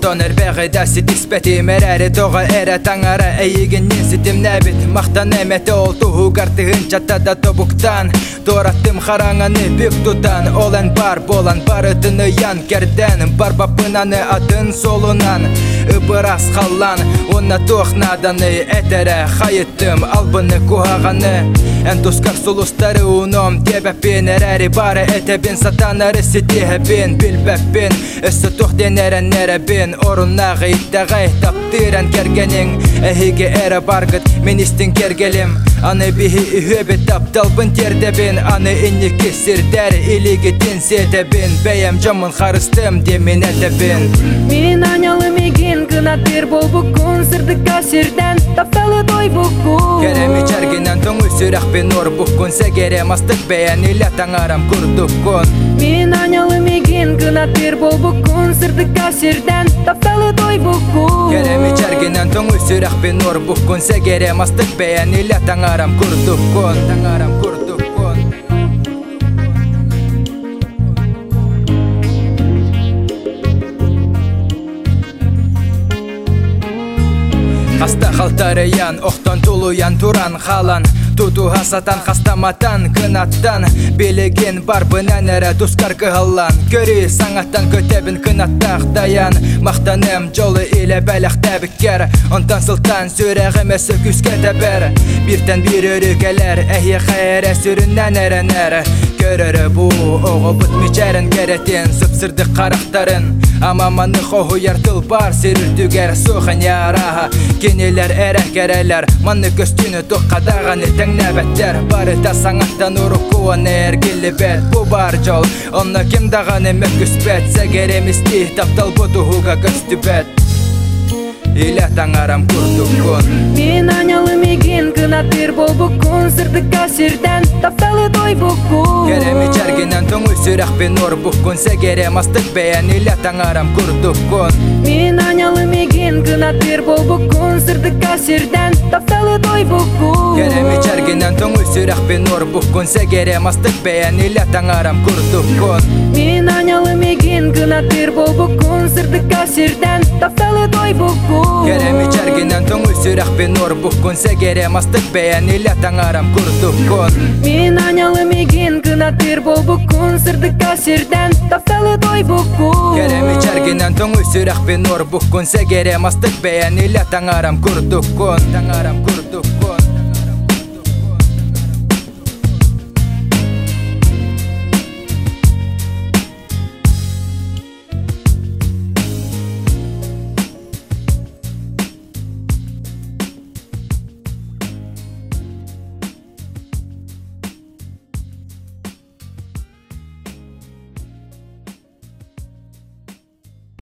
Оттон әрбәғі дәсі диспәті мәрәрі тоғы әрі таңары әйігінен сітім нәбіт мақтан әмәті ол тұху қартығын чаттада тобуқтан Тораттым қараңаны бүк тұтан Олан бар болан бар үтіні ян керден Бар бапынаны атын солунан Үбірас қалан Онна тоқнаданы әтәрі қайыттым албыны куағаны Ән тұскар сұлыстары уном Дебәппен әрәрі бары әтәбен сатанары сетехәбен Білбәппен үсі тоқтен әрін әрәбен Орыннағы иттағай таптыран кергенің Әхеге әрі барғыт мен істің кергелім Аны бихи үхөбі тапталбын тердебен Аны инні кесірдер илігі тенседебен Бәйім жамын қарыстым демен әтәбен Мен анялым еген кынатыр бол бүкін Сырды кәсірден тапталы той бүкін Кереми чәргенен тоң өсірәқ бен ор бүкін Сәгерем астық бәйән илі таңарам күрдіккін Мен анялым еген кынатыр бол бүкін Сырды кәсірден тапталы той бүкін Кереми чәргенен тоң өсірәқ бен ор бүкін Сәгерем астық бәйән илі таңарам күрдіккін Таңарам күрдіккін Хаста қалтары ян, оқтан тұлу ян туран қалан Туту хасатан, хастаматан, кынаттан Белеген бар бінән әрі тұскар кығалан Көрі саңаттан көтебін кынаттақ даян Мақтаным жолы илі бәліқ тәбіккер Онтан сылтан сөрәғіме сөкүске тәбір Біртен бір өрігелер, әйе қайыры сүріннән әрін әрі Көрірі бұ, оғы бұтмечәрін керетен Сұпсырды қарақтарын Амаманы қоғы яртыл бар Серірдігер соғын яраға Кенелер әрәк әрәлер Маны көстіні тұқ қадағаны тәңнәбәттер Бары та саңаттан ұрықуаны әргелі бәт Бұ бар жол, оны кем дағаны мәкіс бәт Сәгеремісті таптал бұтығуға көсті бәт Илі таңарам күрдіккін Мен анялым еген кынатыр бол бүкін Сырды кәсірден тапталы той бүкін Кереми чәргенен тоң өсірәқ бен ор бүкін Сәгерем астық бәйән илі таңарам күрдіккін Мен анялым еген кынатыр бол бүкін Сырды кәсірден тапталы той бүкін Кереми чәргенен тоң өсірәқ бен ор бүкін Сәгерем астық бәйән илі таңарам күрдіккін Мен анялым еген кынатыр бол бүкін Сырды кәсірден тапталы той бүкін Кереми чәргенен тоң өсірәқ бен ор бүкін Сәгерем астық бәйән илі таңарам күрдіккін Мен анялым еген кынатыр бол бүкін Сырды кәсірден тапталы той бүкін Кереми чәргенен тоң өсірәқ бен ор бүкін Сәгерем астық бәйән илі таңарам күрдіккін